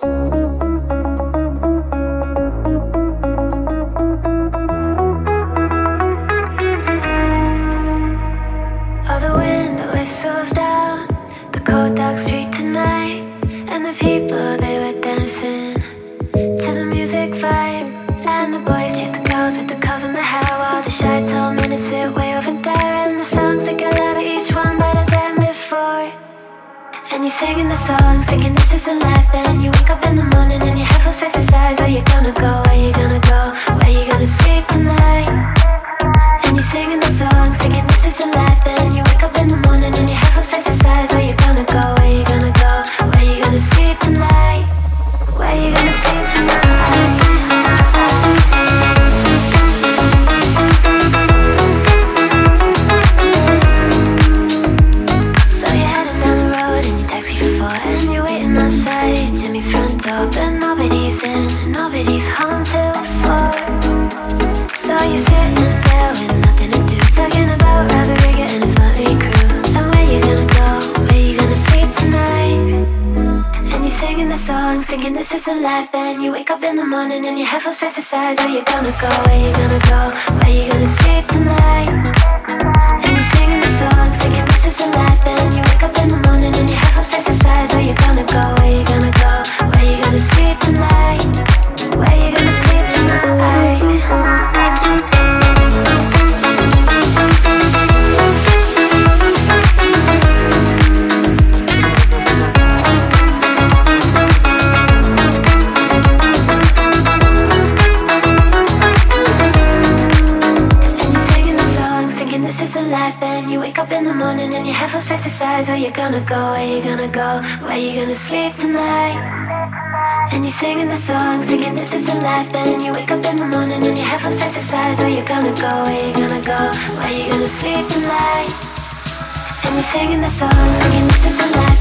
All the window whistles down the cold dark street tonight, and the people they were dancing to the music vibe. And the boys chase the girls with the curls in the hair, while the shy tall minutes sit way over there. And the songs they get louder, each one better than before. And you're singing the songs, thinking this is a life. Then you wake up in the morning and your head feels face aside. Where you gonna go? Where you gonna go? Where you gonna sleep tonight? And you're singing the songs, thinking this is a life. Then you wake up in the morning and your head feels face aside. Where you gonna go? Where you gonna go? Where you gonna sleep tonight? Where you gonna sleep tonight? So you're heading down the road in your taxi for four, and you're waiting outside Jimmy's front door, but nobody's in and nobody's home till four. So you're sitting there with nothing to do, talking about Robert Rigger and his motley crew. And where you gonna go? Where you gonna sleep tonight? And you're singing the songs, thinking this is a life. Then you wake up in the morning and your head feels pesticides. Where you gonna go? Where you gonna go? Where you gonna sleep tonight? And you're singing the songs, thinking this is a life. Then you wake up in the morning and your head feels pesticides. Where you gonna go? Where you gonna go? Where you gonna sleep tonight? Where you gonna sleep tonight? This is a life. Then you wake up in the morning and your head feels pesticides. Where you gonna go? Where you gonna go? Where you gonna sleep tonight? And you're singing the songs, thinking this is a life. Then you wake up in the morning and your head feels pesticides. Where you gonna go? Where you gonna go? Where you gonna sleep tonight? And you're singing the songs, thinking this is a life.